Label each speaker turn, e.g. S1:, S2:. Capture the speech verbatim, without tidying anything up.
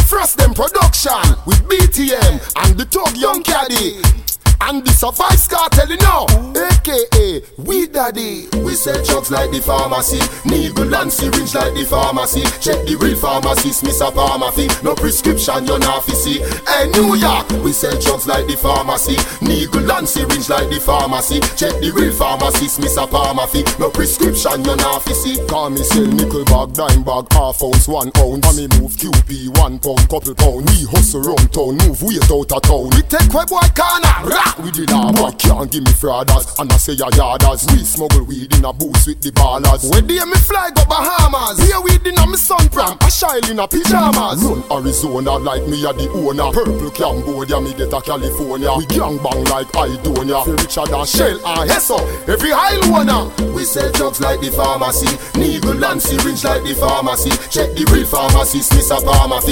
S1: Frost them production with B T M and the Tug Young Caddy. And this a Vice Cartel, you know, A K A We Daddy. We sell drugs like the pharmacy, needle and syringe like the pharmacy. Check the real pharmacist, Mister Pharmacy. No prescription, you're not see. Hey, New York, we sell drugs like the pharmacy, needle and syringe like the pharmacy. Check the real pharmacist, Mister Pharmacy. No prescription, you're not see. Call me sell nickel bag, dime bag, half ounce, one ounce. And me move Q P, one pound, couple pound. We hustle round town, move weight out of town. We take web boy corner, rah. We did a boy can't give me frauders, and I say a yarders. We smuggle weed in a booth with the ballers. When they me fly go Bahamas, here weed in a me sun pram, a child in a pyjamas. Run Arizona like me a the owner. Purple Cambodia, me get a California. We gang bang like Idonia. Feel richer than Shell and Hesso, every high loaner. We sell drugs like the pharmacy, needle and syringe like the pharmacy. Check the real pharmacist, Mister Pharmacy.